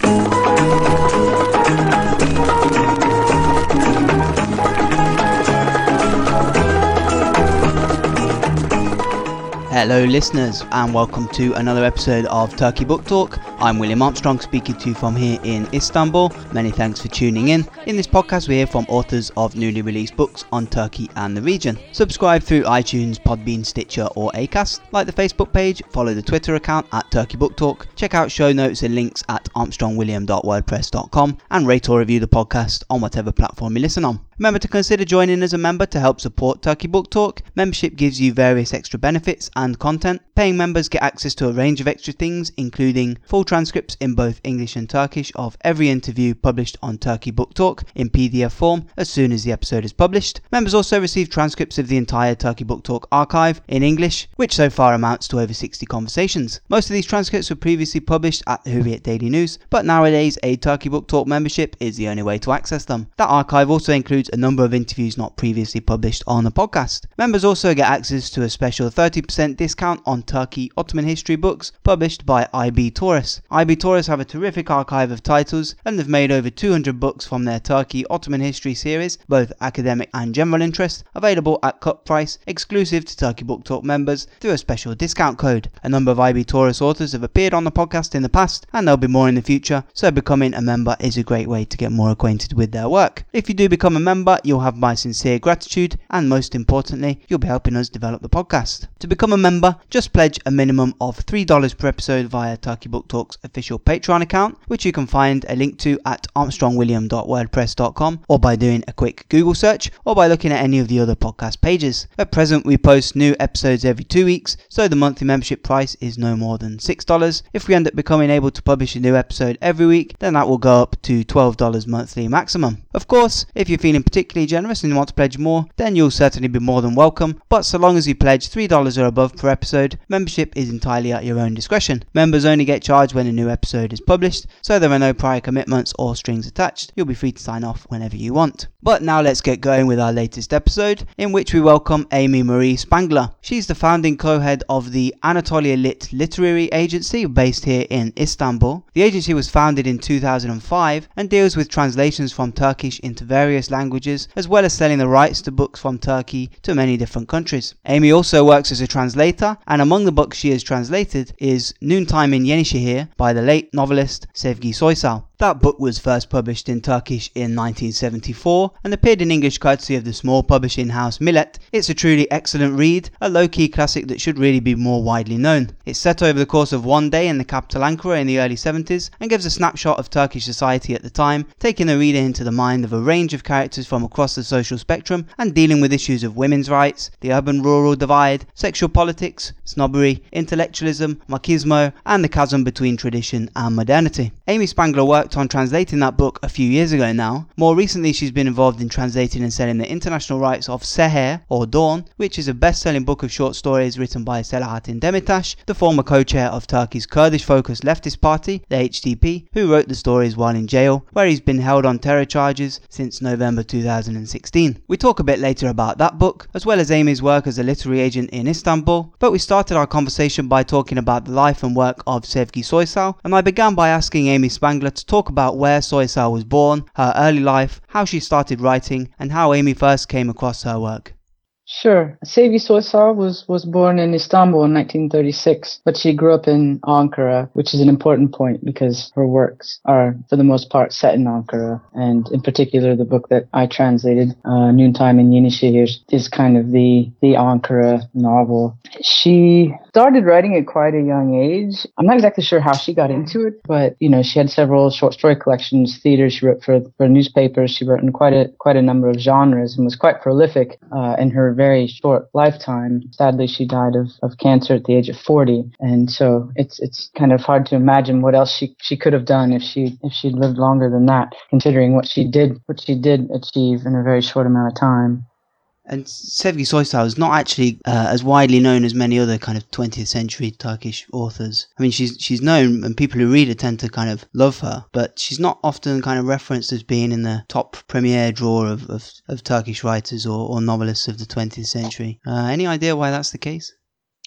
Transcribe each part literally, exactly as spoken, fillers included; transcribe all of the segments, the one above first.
Hello listeners, and welcome to another episode of Turkey Book Talk. I'm William Armstrong, speaking to you from here in Istanbul. Many thanks for tuning in. In this podcast we hear from authors of newly released books on Turkey and the region. Subscribe through iTunes, Podbean, Stitcher or Acast. Like the Facebook page, follow the Twitter account at Turkey Book Talk. Check out show notes and links at armstrong william dot wordpress dot com and rate or review the podcast on whatever platform you listen on. Remember to consider joining as a member to help support Turkey Book Talk. Membership gives you various extra benefits and content. Paying members get access to a range of extra things, including full transcripts in both English and Turkish of every interview published on Turkey Book Talk in P D F form as soon as the episode is published. Members also receive transcripts of the entire Turkey Book Talk archive in English, which so far amounts to over sixty conversations. Most of these transcripts were previously published at the Hurriyet Daily News, but nowadays a Turkey Book Talk membership is the only way to access them. That archive also includes a number of interviews not previously published on the podcast. Members also get access to a special thirty percent discount on Turkey Ottoman history books published by I B Tauris. I B Tauris have a terrific archive of titles and they've made over two hundred books from their Turkey Ottoman history series, both academic and general interest, available at cut price, exclusive to Turkey Book Talk members through a special discount code. A number of I B Tauris authors have appeared on the podcast in the past and there'll be more in the future, so becoming a member is a great way to get more acquainted with their work. If you do become a member, you'll have my sincere gratitude and most importantly, you'll be helping us develop the podcast. To become a member, just pledge a minimum of three dollars per episode via Turkey Book Talk's official Patreon account, which you can find a link to at armstrong william dot wordpress dot com or by doing a quick Google search or by looking at any of the other podcast pages. At present we post new episodes every two weeks, so the monthly membership price is no more than six dollars. If we end up becoming able to publish a new episode every week, then that will go up to twelve dollars monthly maximum. Of course, if you're feeling particularly generous and you want to pledge more, then you'll certainly be more than welcome, but so long as you pledge three dollars or above per episode, membership is entirely at your own discretion. Members only get charged when a new episode is published, so there are no prior commitments or strings attached. You'll be free to sign off whenever you want. But now let's get going with our latest episode, in which we welcome Amy Marie Spangler. She's the founding co-head of the Anatolia Lit literary agency based here in Istanbul. The agency was founded in two thousand five and deals with translations from Turkish into various languages, as well as selling the rights to books from Turkey to many different countries. Amy also works as a translator, and among the books she has translated is Noontime in Yenişehir by the late novelist Sevgi Soysal. That book was first published in Turkish in nineteen seventy-four and appeared in English courtesy of the small publishing house Millet. It's a truly excellent read, a low-key classic that should really be more widely known. It's set over the course of one day in the capital Ankara in the early seventies and gives a snapshot of Turkish society at the time, taking the reader into the mind of a range of characters from across the social spectrum and dealing with issues of women's rights, the urban-rural divide, sexual politics, snobbery, intellectualism, machismo, and the chasm between tradition and modernity. Amy Spangler worked on translating that book a few years ago now. More recently she's been involved in translating and selling the international rights of Seher or Dawn, which is a best-selling book of short stories written by Selahattin Demirtas, the former co-chair of Turkey's Kurdish-focused leftist party, the H D P, who wrote the stories while in jail, where he's been held on terror charges since November two thousand sixteen. We talk a bit later about that book, as well as Amy's work as a literary agent in Istanbul, but we started our conversation by talking about the life and work of Sevgi Soysal, and I began by asking Amy Spangler to talk about where Soysal was born, her early life, how she started writing, and how Amy first came across her work. Sure. Sevgi Soysal was, was born in Istanbul in nineteen thirty-six, but she grew up in Ankara, which is an important point because her works are, for the most part, set in Ankara. And in particular, the book that I translated, uh, Noontime in Yenişehir, is kind of the, the Ankara novel. She started writing at quite a young age. I'm not exactly sure how she got into it, but, you know, she had several short story collections, theater. She wrote for, for newspapers. She wrote in quite a, quite a number of genres and was quite prolific uh, in her very short lifetime. Sadly, she died of, of cancer at the age of forty, and so it's it's kind of hard to imagine what else she, she could have done if she if she'd lived longer than that, considering what she did what she did achieve in a very short amount of time. And Sevgi Soysal is not actually uh, as widely known as many other kind of twentieth century Turkish authors. I mean, she's she's known, and people who read her tend to kind of love her, but she's not often kind of referenced as being in the top premier drawer of, of, of Turkish writers or, or novelists of the twentieth century. Uh, any idea why that's the case?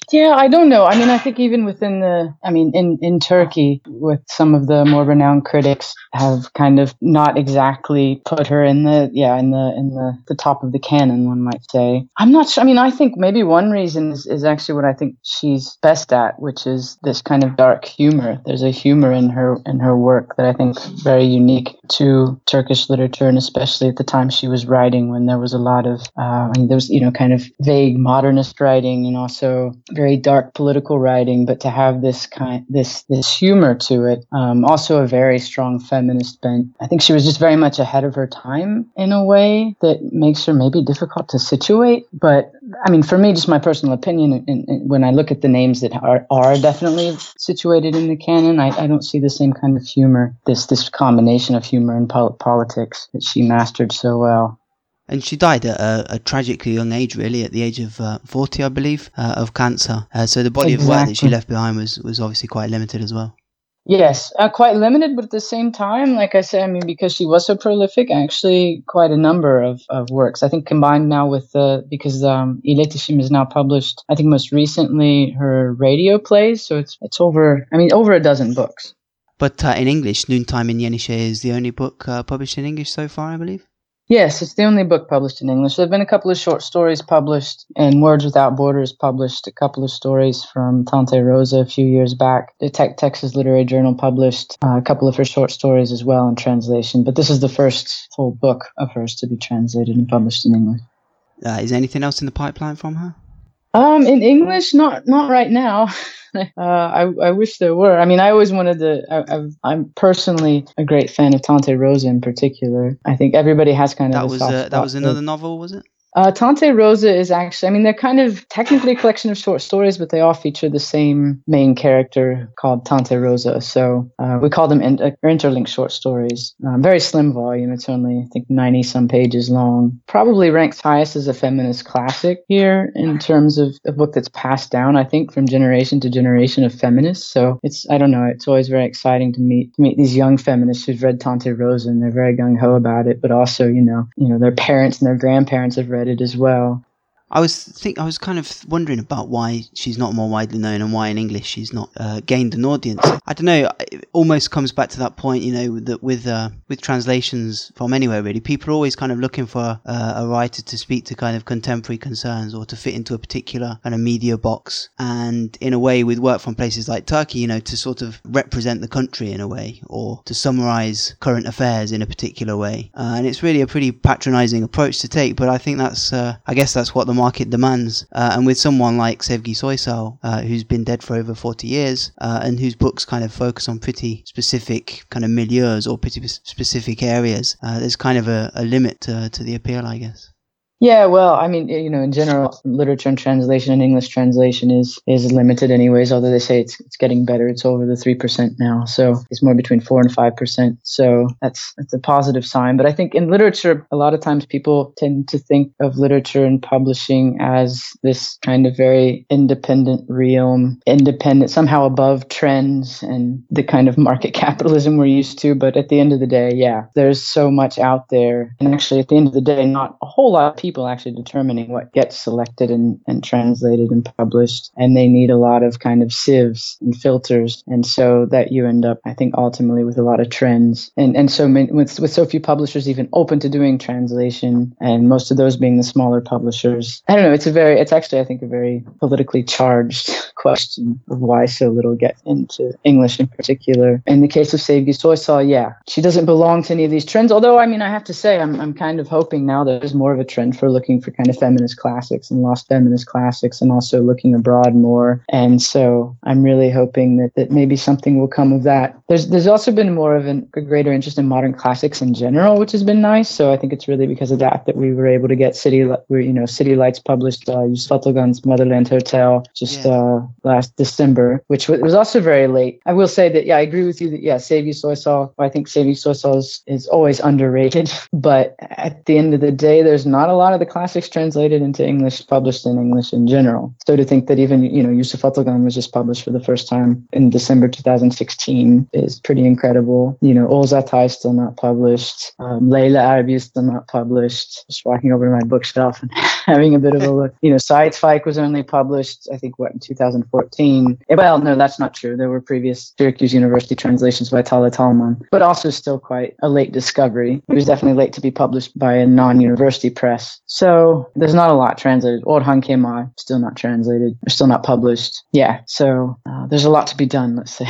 Yeah, I don't know. I mean, I think even within the, I mean, in, in Turkey, with some of the more renowned critics have kind of not exactly put her in the, yeah, in the, in the, the top of the canon, one might say. I'm not sure. I mean, I think maybe one reason is, is actually what I think she's best at, which is this kind of dark humor. There's a humor in her, in her work that I think is very unique to Turkish literature, and especially at the time she was writing, when there was a lot of, uh, I mean, there was, you know, kind of vague modernist writing and also very dark political writing, but to have this kind, this this humor to it, um, also a very strong feminist bent. I think she was just very much ahead of her time in a way that makes her maybe difficult to situate. But I mean, for me, just my personal opinion, and, and when I look at the names that are are definitely situated in the canon, I, I don't see the same kind of humor, this this combination of humor and pol- politics that she mastered so well. And she died at a, a tragically young age, really, at the age of uh, forty, I believe, uh, of cancer. Uh, so the body Exactly. of work that she left behind was, was obviously quite limited as well. Yes, uh, quite limited, but at the same time, like I said, I mean, because she was so prolific, actually quite a number of, of works. I think combined now with the, because um, İletişim is now published, I think most recently her radio plays, so it's it's over, I mean, over a dozen books. But uh, in English, Noontime in Yenişehir is the only book uh, published in English so far, I believe? Yes, it's the only book published in English. There have been a couple of short stories published, and Words Without Borders published a couple of stories from Tante Rosa a few years back. The Te- Texas Literary Journal published uh, a couple of her short stories as well in translation. But this is the first full book of hers to be translated and published in English. Uh, is there anything else in the pipeline from her? Um, in English, not not right now. uh, I I wish there were. I mean, I always wanted to. I, I've, I'm personally a great fan of Tante Rosa in particular. I think everybody has kind of That a was soft uh, spot that was for- another novel, was it? Uh, Tante Rosa is actually, I mean, they're kind of technically a collection of short stories, but they all feature the same main character called Tante Rosa. So uh, we call them in, uh, interlinked short stories. Um, very slim volume. It's only, I think, ninety some pages long. Probably ranks highest as a feminist classic here in terms of a book that's passed down, I think, from generation to generation of feminists. So it's, I don't know, it's always very exciting to meet to meet these young feminists who've read Tante Rosa and they're very gung-ho about it, but also, you know, you know, their parents and their grandparents have read it as well. I was think I was kind of wondering about why she's not more widely known and why in English she's not uh, gained an audience. I don't know. It almost comes back to that point, you know, that with uh, with translations from anywhere really, people are always kind of looking for uh, a writer to speak to kind of contemporary concerns or to fit into a particular kind of media box. And in a way, with work from places like Turkey, you know, to sort of represent the country in a way or to summarize current affairs in a particular way. Uh, and it's really a pretty patronizing approach to take. But I think that's, uh, I guess, that's what the market demands, uh, and with someone like Sevgi Soysal, uh, who's been dead for over forty years, uh, and whose books kind of focus on pretty specific kind of milieus or pretty specific areas, uh, there's kind of a, a limit to, to the appeal, I guess. Yeah, well, I mean, you know, in general, literature and translation and English translation is is limited anyways, although they say it's it's getting better. It's over the three percent now. So it's more between four and five percent. So that's that's a positive sign. But I think in literature, a lot of times people tend to think of literature and publishing as this kind of very independent realm, independent, somehow above trends and the kind of market capitalism we're used to. But at the end of the day, yeah, there's so much out there. And actually, at the end of the day, not a whole lot of people people actually determining what gets selected and, and translated and published. And they need a lot of kind of sieves and filters. And so that you end up, I think, ultimately with a lot of trends. And and so many, with, with so few publishers even open to doing translation, and most of those being the smaller publishers. I don't know. It's a very, it's actually, I think, a very politically charged question of why so little get into English in particular. In the case of Sevgi Soysal, yeah, she doesn't belong to any of these trends. Although, I mean, I have to say, I'm I'm kind of hoping now that there's more of a trend for looking for kind of feminist classics and lost feminist classics, and also looking abroad more. And so I'm really hoping that, that maybe something will come of that. There's there's also been more of an, a greater interest in modern classics in general, which has been nice. So I think it's really because of that that we were able to get City, you know, City Lights published, uh, Yusuf Atılgan's Motherland Hotel just yeah. uh, last December, which was also very late. I will say that, yeah, I agree with you that, yeah, Sevgi Soysal, I think Sevgi Soysal is, is always underrated. But at the end of the day, there's not a lot of the classics translated into English, published in English in general. So to think that even, you know, Yusuf Atılgan was just published for the first time in December two thousand sixteen is pretty incredible. You know, Oğuz Atay is still not published. Um, Leyla Erbil is still not published. Just walking over to my bookshelf and having a bit of a look. You know, Sidespike was only published, I think, what, in two thousand fourteen. Well, no, that's not true. There were previous Syracuse University translations by Talat Talman, but also still quite a late discovery. It was definitely late to be published by a non-university press. So there's not a lot translated. Orhan Kemal, still not translated, or still not published. Yeah, so uh, there's a lot to be done, let's say.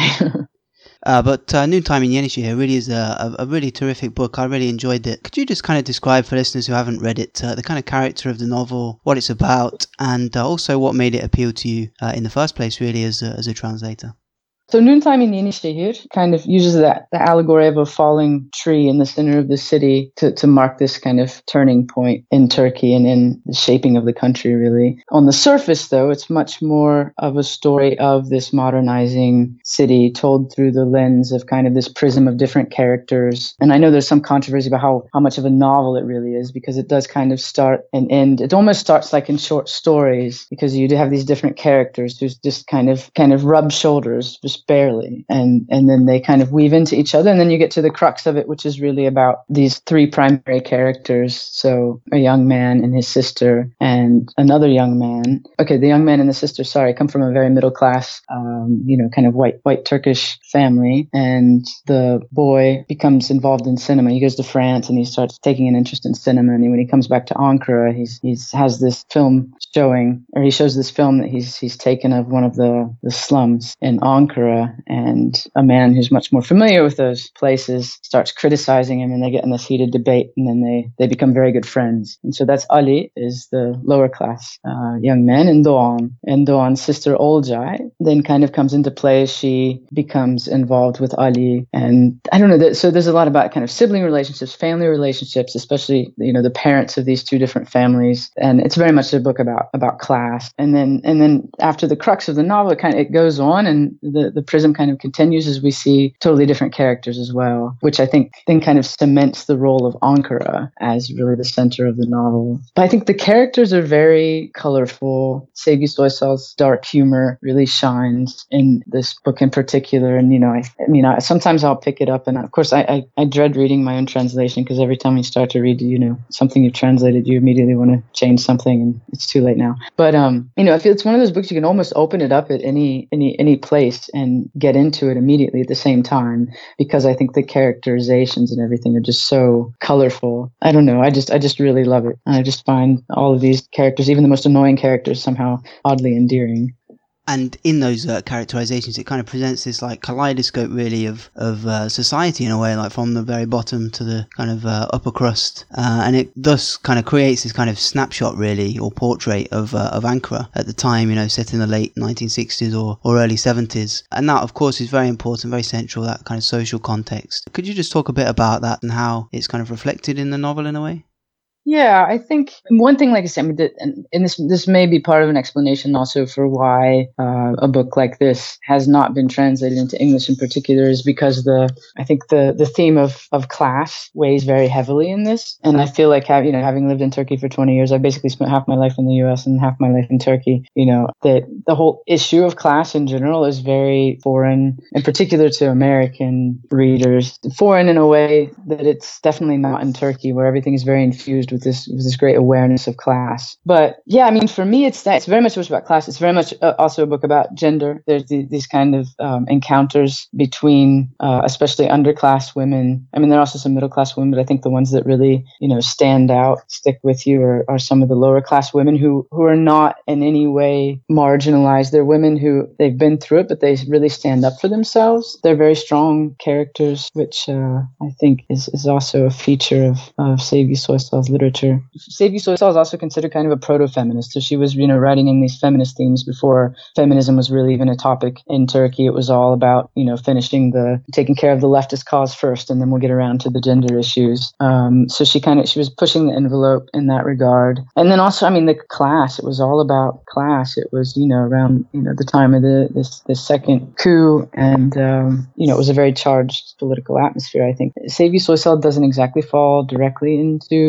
Uh, but uh, Noontime in Yenisei really is a, a, a really terrific book. I really enjoyed it. Could you just kind of describe for listeners who haven't read it, uh, the kind of character of the novel, what it's about, and uh, also what made it appeal to you uh, in the first place, really, as a, as a translator? So Noontime in Yenişehir kind of uses that the allegory of a falling tree in the center of the city to, to mark this kind of turning point in Turkey and in the shaping of the country, really. On the surface, though, it's much more of a story of this modernizing city told through the lens of kind of this prism of different characters. And I know there's some controversy about how, how much of a novel it really is, because it does kind of start and end. It almost starts like in short stories, because you do have these different characters who just kind of kind of rub shoulders, just barely, and and then they kind of weave into each other, and then you get to the crux of it, which is really about these three primary characters. So a young man and his sister and another young man. Okay, the young man and the sister, sorry, come from a very middle class, um, you know, kind of white white Turkish family, and the boy becomes involved in cinema. He goes to France and he starts taking an interest in cinema, and when he comes back to Ankara, he's he's has this film showing, or he shows this film that he's he's taken of one of the the slums in Ankara. And a man who's much more familiar with those places starts criticizing him, and they get in this heated debate, and then they, they become very good friends. And so that's Ali, is the lower class uh, young man, and Doğan. And Doğan's sister Olcay then kind of comes into play. She becomes involved with Ali. And I don't know, so there's a lot about kind of sibling relationships, family relationships, especially, you know, the parents of these two different families. And it's very much a book about, about class. And then, and then after the crux of the novel, it kind of, it goes on, and the the prism kind of continues as we see totally different characters as well, which I think then kind of cements the role of Ankara as really the center of the novel. But I think the characters are very colorful. Sevgi Soysal's dark humor really shines in this book in particular. And, you know, I, I mean, I, sometimes I'll pick it up, and of course I, I, I dread reading my own translation, because every time you start to read, you know, something you've translated, you immediately want to change something, and it's too late now. But, um, you know, I feel it's one of those books you can almost open it up at any, any, any place and get into it immediately at the same time, because I think the characterizations and everything are just so colorful. I don't know. I just I just really love it. I just find all of these characters, even the most annoying characters, somehow oddly endearing. And in those uh, characterizations, it kind of presents this like kaleidoscope, really, of of uh, society in a way, like from the very bottom to the kind of uh, upper crust, uh, and it thus kind of creates this kind of snapshot, really, or portrait of uh, of Ankara at the time, you know, set in the late nineteen sixties or, or early seventies, and that, of course, is very important, very central, that kind of social context. Could you just talk a bit about that and how it's kind of reflected in the novel in a way? Yeah, I think one thing, like I said, I mean, and, and this this may be part of an explanation also for why uh, a book like this has not been translated into English in particular, is because the I think the the theme of of class weighs very heavily in this. And I feel like, have, you know, having lived in Turkey for twenty years, I basically spent half my life in the U S and half my life in Turkey. You know, that the whole issue of class in general is very foreign, in particular to American readers. Foreign in a way that it's definitely not in Turkey, where everything is very infused with With this, with this great awareness of class. But yeah, I mean, for me, it's that it's very much about class. It's very much uh, also a book about gender. There's the, these kind of um, encounters between, uh, especially underclass women. I mean, there are also some middle class women, but I think the ones that really, you know, stand out, stick with you, are, are some of the lower class women who who are not in any way marginalized. They're women who they've been through it, but they really stand up for themselves. They're very strong characters, which uh, I think is is also a feature of of Sevgi Soysal's literature. Sevgi Soysal is also considered kind of a proto-feminist. So she was, you know, writing in these feminist themes before feminism was really even a topic in Turkey. It was all about, you know, finishing the, taking care of the leftist cause first, and then we'll get around to the gender issues. Um, so she kind of, she was pushing the envelope in that regard. And then also, I mean, the class, it was all about class. It was, you know, around, you know, the time of the, this, this second coup. And, um, you know, it was a very charged political atmosphere, I think. Sevgi Soysal doesn't exactly fall directly into the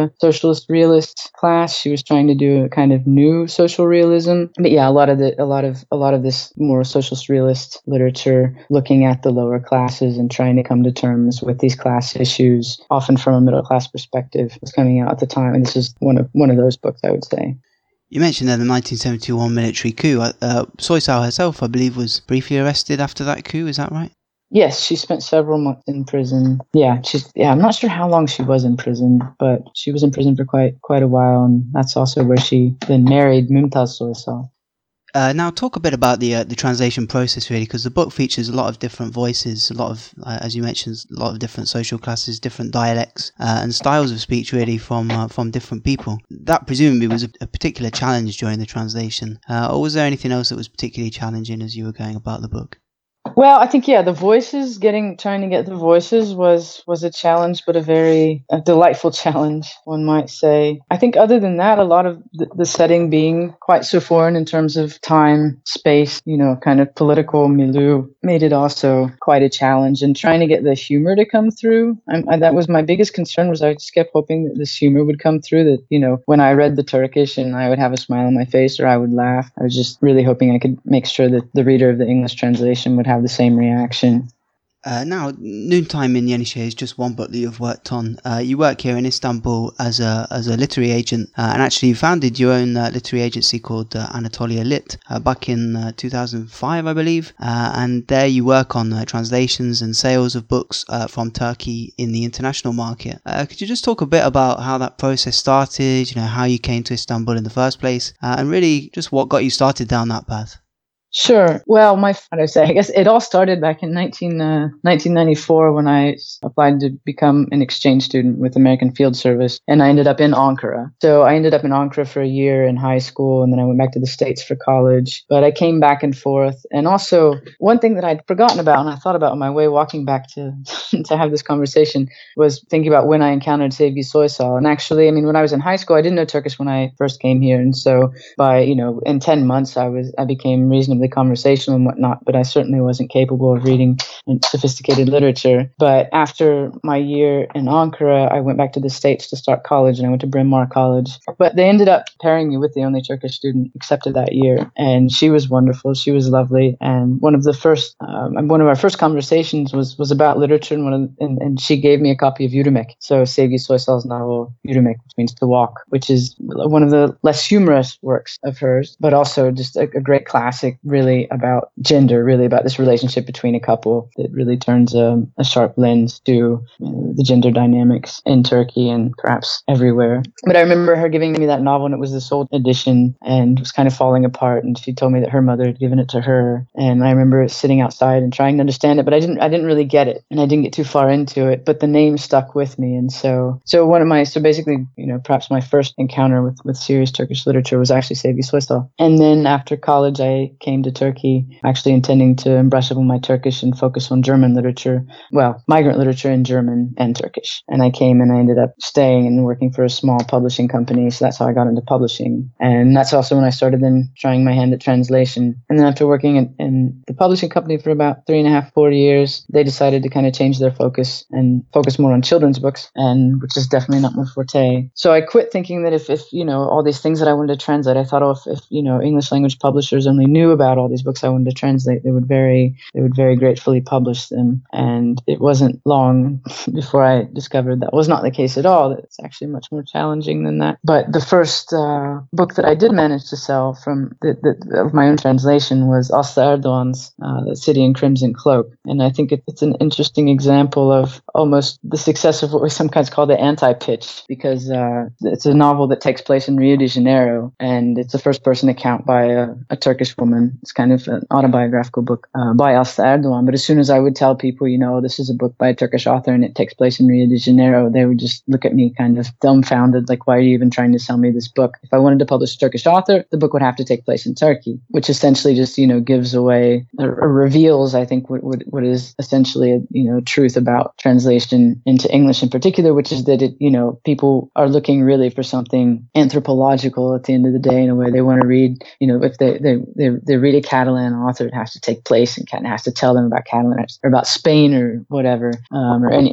a socialist realist class. She was trying to do a kind of new social realism. But yeah, a lot of the a lot of a lot of this more socialist realist literature, looking at the lower classes and trying to come to terms with these class issues, often from a middle class perspective, was coming out at the time. And this is one of one of those books, I would say. You mentioned there the nineteen seventy-one military coup. Uh, Soysal herself, I believe, was briefly arrested after that coup. Is that right? Yes, she spent several months in prison. Yeah, she's. Yeah, I'm not sure how long she was in prison, but she was in prison for quite quite a while, and that's also where she then married Mumtaz Soysal. Uh, now, talk a bit about the uh, the translation process, really, because the book features a lot of different voices, a lot of, uh, as you mentioned, a lot of different social classes, different dialects, uh, and styles of speech, really, from uh, from different people. That presumably was a, a particular challenge during the translation, uh, or was there anything else that was particularly challenging as you were going about the book? Well, I think, yeah, the voices, getting, trying to get the voices was, was a challenge, but a very a delightful challenge, one might say. I think other than that, a lot of the, the setting being quite so foreign in terms of time, space, you know, kind of political milieu made it also quite a challenge. And trying to get the humor to come through, I, I, that was my biggest concern, was I just kept hoping that this humor would come through, that, you know, when I read the Turkish and I would have a smile on my face or I would laugh. I was just really hoping I could make sure that the reader of the English translation would have the same reaction. Uh, now, Noontime in Yenişehir is just one book that you've worked on. Uh, you work here in Istanbul as a as a literary agent, uh, and actually you founded your own uh, literary agency called uh, Anatolia Lit uh, back in uh, two thousand five, I believe. Uh, and there you work on uh, translations and sales of books uh, from Turkey in the international market. Uh, could you just talk a bit about how that process started? You know, how you came to Istanbul in the first place, uh, and really just what got you started down that path? Sure. Well, my, how do I say, I guess it all started back in nineteen, uh, nineteen ninety-four when I applied to become an exchange student with American Field Service, and I ended up in Ankara. So I ended up in Ankara for a year in high school, and then I went back to the States for college. But I came back and forth. And also, one thing that I'd forgotten about, and I thought about on my way walking back to to have this conversation, was thinking about when I encountered Sevgi Soysal. And actually, I mean, when I was in high school, I didn't know Turkish when I first came here. And so by, you know, in ten months, I was I became reasonably conversational and whatnot, but I certainly wasn't capable of reading sophisticated literature. But after my year in Ankara, I went back to the States to start college, and I went to Bryn Mawr College. But they ended up pairing me with the only Turkish student accepted that year, and she was wonderful. She was lovely, and one of the first, um, one of our first conversations was was about literature, and one of, and, and she gave me a copy of Yürümek, so Sevgi Soysal's novel Yürümek, which means to walk, which is one of the less humorous works of hers, but also just a, a great classic, really about gender, really about this relationship between a couple that really turns a, a sharp lens to you know, the gender dynamics in Turkey and perhaps everywhere. But I remember her giving me that novel, and it was this old edition, and it was kind of falling apart, and she told me that her mother had given it to her, and I remember sitting outside and trying to understand it, but I didn't I didn't really get it, and I didn't get too far into it, but the name stuck with me. And so so one of my so basically you know perhaps my first encounter with with serious Turkish literature was actually Sevgi Soysal. And then after college I came to Turkey, actually intending to brush up on my Turkish and focus on German literature, well, migrant literature in German and Turkish. And I came and I ended up staying and working for a small publishing company, so that's how I got into publishing. And that's also when I started then trying my hand at translation. And then after working in, in the publishing company for about three and a half, four years, they decided to kind of change their focus and focus more on children's books, and which is definitely not my forte. So I quit thinking that if, if you know, all these things that I wanted to translate, I thought, oh, if, if you know, English language publishers only knew about all these books I wanted to translate, they would very, they would very gratefully publish them. And it wasn't long before I discovered that was not the case at all, that it's actually much more challenging than that. But the first uh, book that I did manage to sell from the, the, of my own translation was Aslı Erdoğan's uh, The City in Crimson Cloak. And I think it, it's an interesting example of almost the success of what we sometimes call the anti-pitch, because uh, it's a novel that takes place in Rio de Janeiro, and it's a first-person account by a, a Turkish woman. It's kind of an autobiographical book uh, by Aslı Erdoğan. But as soon as I would tell people, you know, this is a book by a Turkish author and it takes place in Rio de Janeiro, they would just look at me kind of dumbfounded, like, why are you even trying to sell me this book? If I wanted to publish a Turkish author, the book would have to take place in Turkey, which essentially just, you know, gives away or, or reveals, I think, what, what what is essentially a, you know, truth about translation into English in particular, which is that it, you know, people are looking really for something anthropological at the end of the day. In a way, they want to read, you know, if they they they, they read a Catalan author, it has to take place and kind of has to tell them about Catalan or about Spain or whatever, um, or any, any part of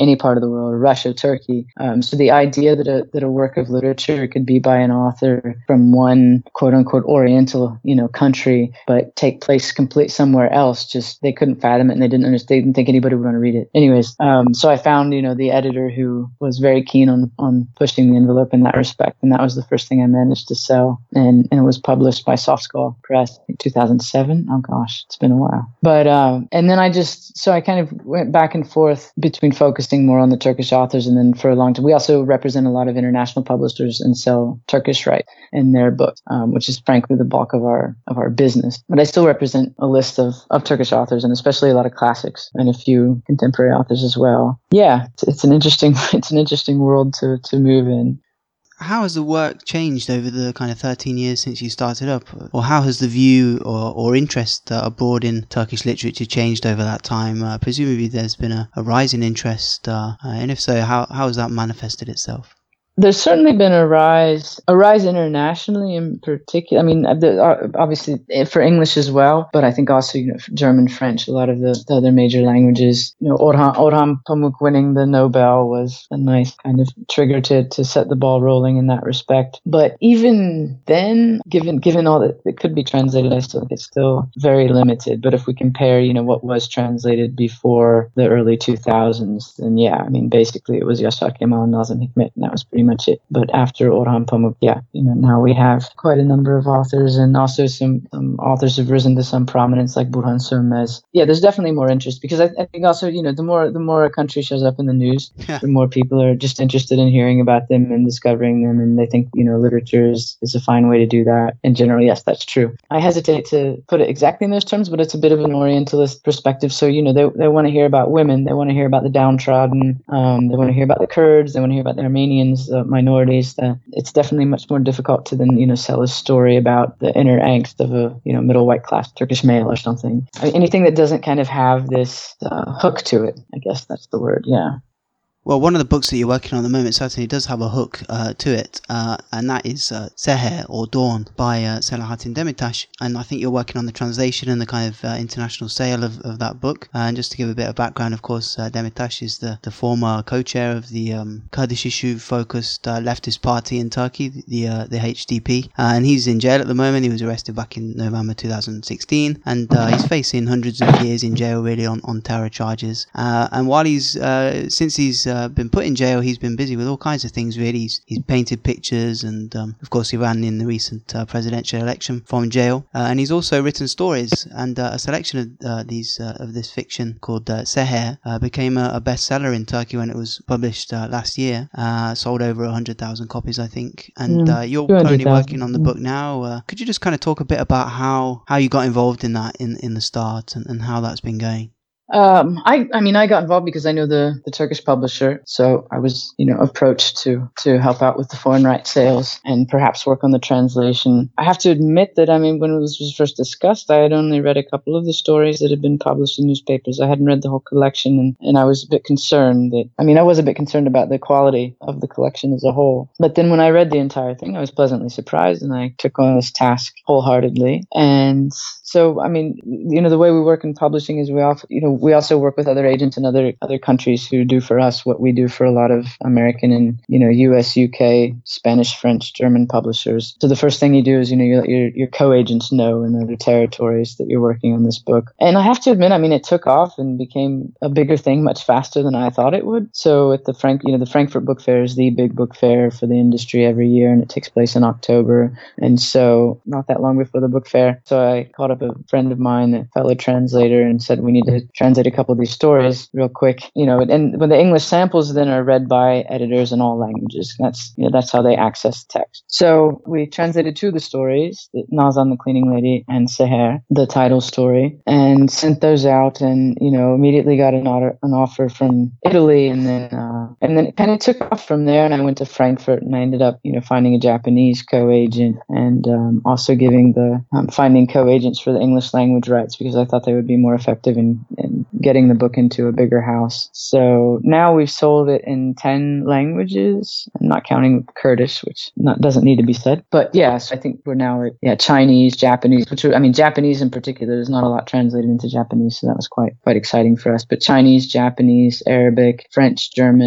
of the world, Russia, Turkey. Um, so the idea that a that a work of literature could be by an author from one quote unquote Oriental, you know, country, but take place complete somewhere else, just they couldn't fathom it, and they didn't understand. They didn't think anybody would want to read it. Anyways, um, so I found, you know, the editor who was very keen on on pushing the envelope in that respect, and that was the first thing I managed to sell, and and it was published by Soft Skull Press in two thousand seven. Oh gosh, it's been a while. But um, and then I just so I kind of went back and forth between focusing more on the Turkish authors, and then for a long time we also represent a lot of international publishers and sell Turkish rights in their books, um, which is frankly the bulk of our of our business. But I still represent a list of of Turkish authors, and especially a lot of classics and a few contemporary authors as well. Yeah, it's, it's an interesting it's an interesting world to to move in. How has the work changed over the kind of thirteen years since you started up? Or how has the view or, or interest uh, abroad in Turkish literature changed over that time? Uh, presumably there's been a, a rise in interest, uh, and if so, how, how has that manifested itself? There's certainly been a rise, a rise internationally in particular. I mean, obviously for English as well, but I think also, you know, German, French, a lot of the, the other major languages. You know, Orhan, Orhan Pamuk winning the Nobel was a nice kind of trigger to, to set the ball rolling in that respect. But even then, given given all that it could be translated, I still think it's still very limited. But if we compare, you know, what was translated before the early two thousands, then yeah, I mean, basically it was Yashar Kemal and Nazım Hikmet, and that was pretty much it. But after Orhan Pamuk, yeah, you know, now we have quite a number of authors, and also some um, authors have risen to some prominence, like Burhan Sönmez. Yeah, there's definitely more interest, because I, I think also, you know, the more the more a country shows up in the news, yeah. the more people are just interested in hearing about them and discovering them, and they think, you know, literature is, is a fine way to do that. In general, yes, that's true. I hesitate to put it exactly in those terms, but it's a bit of an Orientalist perspective. So, you know, they they want to hear about women, they want to hear about the downtrodden, um, they want to hear about the Kurds, they want to hear about the Armenians, uh, minorities. Uh, it's definitely much more difficult to then, you know, sell a story about the inner angst of a, you know, middle white class Turkish male or something. I mean, anything that doesn't kind of have this uh, hook to it, I guess that's the word. Yeah. Well, one of the books that you're working on at the moment certainly does have a hook uh, to it, uh, and that is uh, Seher, or Dawn, by uh, Selahattin Demirtas. And I think you're working on the translation and the kind of uh, international sale of, of that book. Uh, and just to give a bit of background, of course, uh, Demirtas is the, the former co-chair of the um, Kurdish issue-focused uh, leftist party in Turkey, the uh, the H D P. Uh, and he's in jail at the moment. He was arrested back in November two thousand sixteen, and uh, he's facing hundreds of years in jail, really, on, on terror charges. Uh, and while he's, uh, since he's Uh, been put in jail, he's been busy with all kinds of things, really. He's, he's painted pictures, and um, of course he ran in the recent uh, presidential election from jail, uh, and he's also written stories, and uh, a selection of uh, these uh, of this fiction called uh, Seher uh, became a, a bestseller in Turkey when it was published uh, last year. Uh, sold over one hundred thousand copies, I think, and uh, you're currently working on the book now. Uh, could you just kind of talk a bit about how, how you got involved in that in, in the start, and, and how that's been going? Um, I, I mean, I got involved because I know the, the Turkish publisher, so I was, you know, approached to, to help out with the foreign rights sales and perhaps work on the translation. I have to admit that, I mean, when it was first discussed, I had only read a couple of the stories that had been published in newspapers. I hadn't read the whole collection, and, and I was a bit concerned that, I mean, I was a bit concerned about the quality of the collection as a whole. But then when I read the entire thing, I was pleasantly surprised, and I took on this task wholeheartedly. And so, I mean, you know, the way we work in publishing is we often, you know, we also work with other agents in other other countries who do for us what we do for a lot of American and, you know, U S, U K, Spanish, French, German publishers. So the first thing you do is, you know, your your, your co-agents know in other territories that you're working on this book. And I have to admit, I mean, it took off and became a bigger thing much faster than I thought it would. So at the Frank, you know, the Frankfurt Book Fair is the big book fair for the industry every year, and it takes place in October. And so not that long before the book fair, so I called up a friend of mine, a fellow translator, and said, we need to translate a couple of these stories real quick, you know, and when the English samples then are read by editors in all languages, that's, you know, that's how they access text. So we translated two of the stories, Nazan the Cleaning Lady and Seher, the title story, and sent those out, and, you know, immediately got an, order, an offer from Italy, and then uh, and then it kind of took off from there, and I went to Frankfurt, and I ended up, you know, finding a Japanese co-agent, and um, also giving the um, finding co-agents for the English language rights, because I thought they would be more effective in, in getting the book into a bigger house. So now we've sold it in ten languages, not counting Kurdish, which not, doesn't need to be said. But yeah, so I think we're now at yeah Chinese, Japanese, which are, I mean, Japanese in particular, there's not a lot translated into Japanese, so that was quite quite exciting for us. But Chinese, Japanese, Arabic, French, German,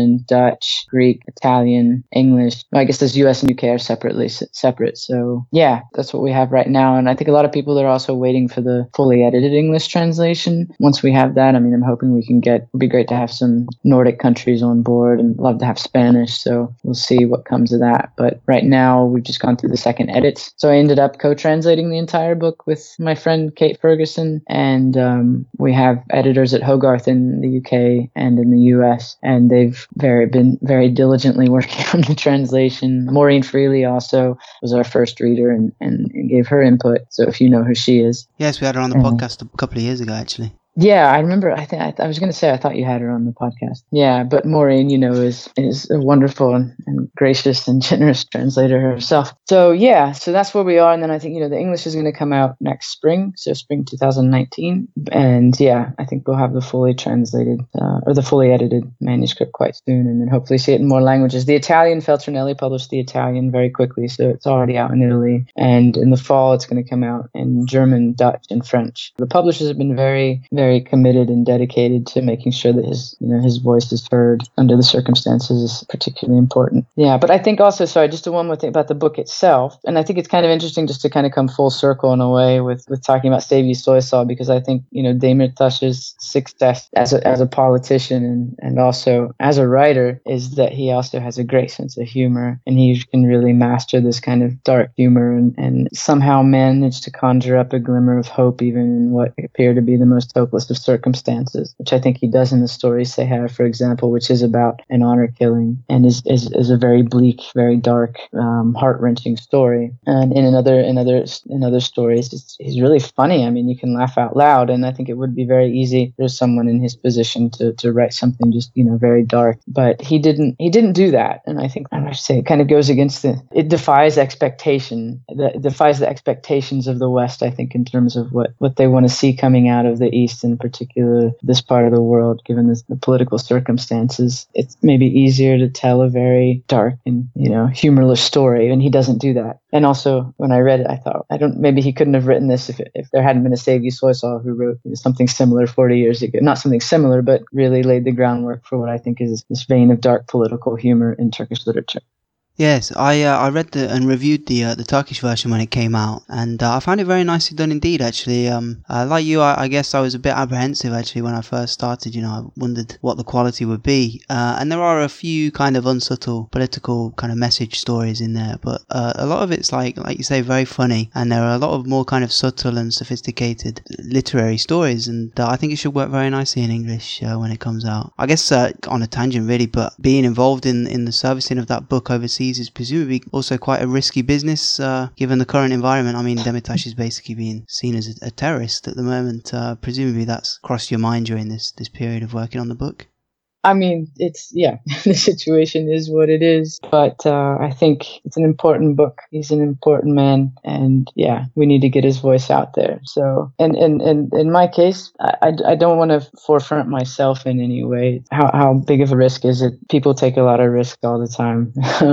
German, Dutch, Greek, Italian, English. Well, I guess those U S and U K are separately separate. So yeah, that's what we have right now. And I think a lot of people are also waiting for the fully edited English translation. Once we have that, I mean, I'm hoping we can get, it'd be great to have some Nordic countries on board and love to have Spanish. So we'll see what comes of that. But right now we've just gone through the second edits. So I ended up co-translating the entire book with my friend Kate Ferguson. And um, we have editors at Hogarth in the U K and in the U S. And they've very been very diligently working on the translation. Maureen Freely also was our first reader and, and, and gave her input. So if you know who she is. Yes, we had her on the um, podcast a couple of years ago, actually. Yeah, I remember. I think I, I was going to say I thought you had her on the podcast. Yeah, but Maureen, you know, is is a wonderful and, and gracious and generous translator herself. So yeah, so that's where we are. And then I think you know the English is going to come out next spring, so spring two thousand nineteen. And yeah, I think we'll have the fully translated uh, or the fully edited manuscript quite soon, and then hopefully see it in more languages. The Italian, Feltrinelli published the Italian very quickly, so it's already out in Italy. And in the fall, it's going to come out in German, Dutch, and French. The publishers have been very, very very committed and dedicated to making sure that his, you know, his voice is heard under the circumstances is particularly important. Yeah, but I think also, sorry, just one more thing about the book itself. And I think it's kind of interesting just to kind of come full circle in a way with, with talking about Sevgi Soysal, because I think, you know, Demirtaş's success as a, as a politician and, and also as a writer is that he also has a great sense of humor, and he can really master this kind of dark humor and, and somehow manage to conjure up a glimmer of hope even in what appear to be the most hopeless of circumstances, which I think he does in the story Seher, for example, which is about an honor killing and is is, is a very bleak, very dark, um, heart-wrenching story. And in another in other in other stories, it's, he's really funny. I mean, you can laugh out loud, and I think it would be very easy for someone in his position to to write something just you know very dark. But he didn't he didn't do that, and I think I would say it kind of goes against the it defies expectation. It defies the expectations of the West, I think, in terms of what what they want to see coming out of the East, in particular this part of the world, given the, the political circumstances. It's maybe easier to tell a very dark and you know humorless story, and he doesn't do that. And also, when I read it, I thought, I don't maybe he couldn't have written this if it, if there hadn't been a Sevgi Soysal who wrote you know, something similar forty years ago. Not something similar, but really laid the groundwork for what I think is this vein of dark political humor in Turkish literature. Yes, I uh, I read the, and reviewed the uh, the Turkish version when it came out, and uh, I found it very nicely done indeed. Actually, um, uh, like you, I, I guess I was a bit apprehensive actually when I first started. You know, I wondered what the quality would be, uh, and there are a few kind of unsubtle political kind of message stories in there, but uh, a lot of it's like like you say, very funny, and there are a lot of more kind of subtle and sophisticated literary stories, and uh, I think it should work very nicely in English uh, when it comes out. I guess uh, on a tangent really, but being involved in in the servicing of that book overseas is presumably also quite a risky business uh, given the current environment. I mean, Demirtaş is basically being seen as a, a terrorist at the moment. Uh, presumably that's crossed your mind during this, this period of working on the book. I mean, it's, yeah, the situation is what it is, but uh, I think it's an important book. He's an important man, and yeah, we need to get his voice out there. So, and, and, and in my case, I, I don't want to forefront myself in any way. How, how big of a risk is it? People take a lot of risk all the time,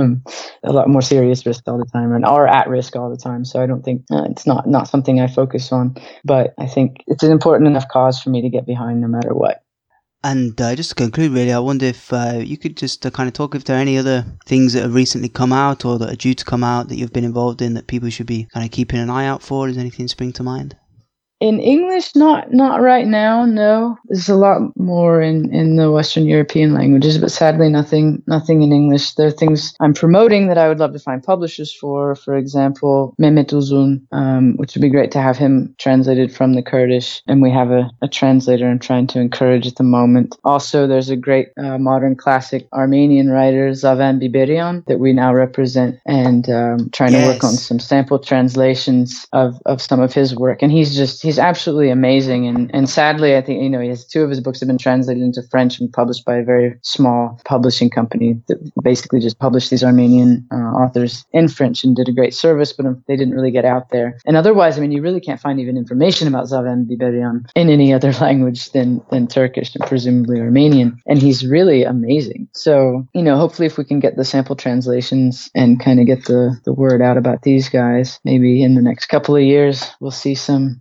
a lot more serious risk all the time, and are at risk all the time. So I don't think uh, it's not, not something I focus on, but I think it's an important enough cause for me to get behind no matter what. And uh, just to conclude, really, I wonder if uh, you could just uh, kind of talk if there are any other things that have recently come out or that are due to come out that you've been involved in that people should be kind of keeping an eye out for. Does anything spring to mind? In English, not not right now, no. There's a lot more in, in the Western European languages, but sadly nothing nothing in English. There are things I'm promoting that I would love to find publishers for. For example, Mehmet Uzun, um, which would be great to have him translated from the Kurdish, and we have a, a translator I'm trying to encourage at the moment. Also, there's a great uh, modern classic Armenian writer, Zaven Biberian, that we now represent, and um, trying yes. to work on some sample translations of, of some of his work. And he's just, he's absolutely amazing. And, and sadly, I think, you know, he has two of his books have been translated into French and published by a very small publishing company that basically just published these Armenian uh, authors in French and did a great service, but they didn't really get out there. And otherwise, I mean, you really can't find even information about Zaven Biberian in any other language than, than Turkish and presumably Armenian. And he's really amazing. So, you know, hopefully if we can get the sample translations and kind of get the, the word out about these guys, maybe in the next couple of years, we'll see some, yeah, some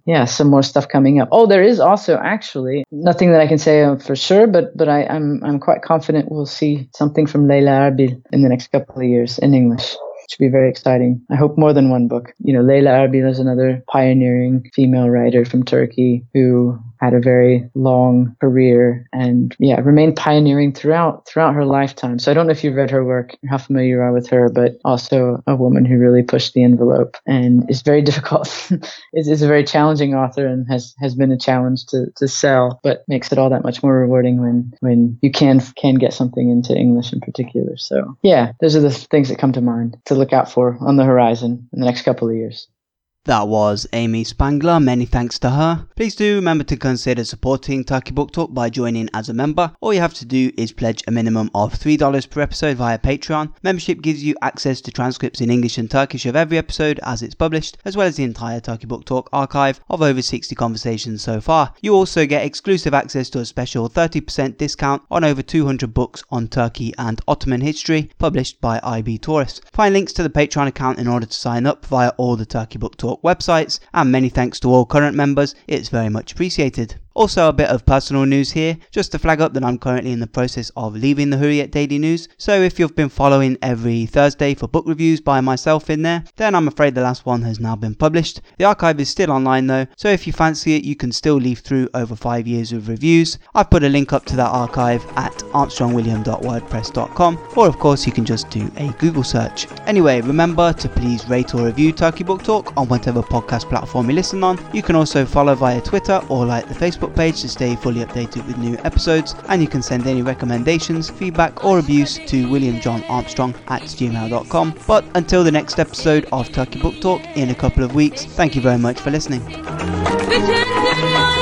some more stuff coming up. Oh, there is also actually nothing that I can say for sure, but but I, I'm I'm quite confident we'll see something from Leila Erbil in the next couple of years in English. Should be very exciting. I hope more than one book. You know, Leila Erbil is another pioneering female writer from Turkey who had a very long career and yeah, remained pioneering throughout throughout her lifetime. So I don't know if you've read her work, how familiar you are with her, but also a woman who really pushed the envelope and is very difficult. is, is a very challenging author and has, has been a challenge to, to sell, but makes it all that much more rewarding when, when you can can get something into English in particular. So yeah, those are the things that come to mind to look out for on the horizon in the next couple of years. That was Amy Spangler, many thanks to her. Please do remember to consider supporting Turkey Book Talk by joining as a member. All you have to do is pledge a minimum of three dollars per episode via Patreon. Membership gives you access to transcripts in English and Turkish of every episode as it's published, as well as the entire Turkey Book Talk archive of over sixty conversations so far. You also get exclusive access to a special thirty percent discount on over two hundred books on Turkey and Ottoman history, published by I B Tourists. Find links to the Patreon account in order to sign up via all the Turkey Book Talk websites, and many thanks to all current members, it's very much appreciated. Also, a bit of personal news here, just to flag up that I'm currently in the process of leaving the Hurriyet Daily News, so if you've been following every Thursday for book reviews by myself in there, then I'm afraid the last one has now been published. The archive is still online though, so if you fancy it you can still leaf through over five years of reviews. I've put a link up to that archive at armstrong william dot wordpress dot com, or of course you can just do a Google search. Anyway, remember to please rate or review Turkey Book Talk on whatever podcast platform you listen on. You can also follow via Twitter or like the Facebook page to stay fully updated with new episodes, and you can send any recommendations, feedback or abuse to william john armstrong at gmail dot com. But until the next episode of Turkey Book Talk in a couple of weeks, thank you very much for listening.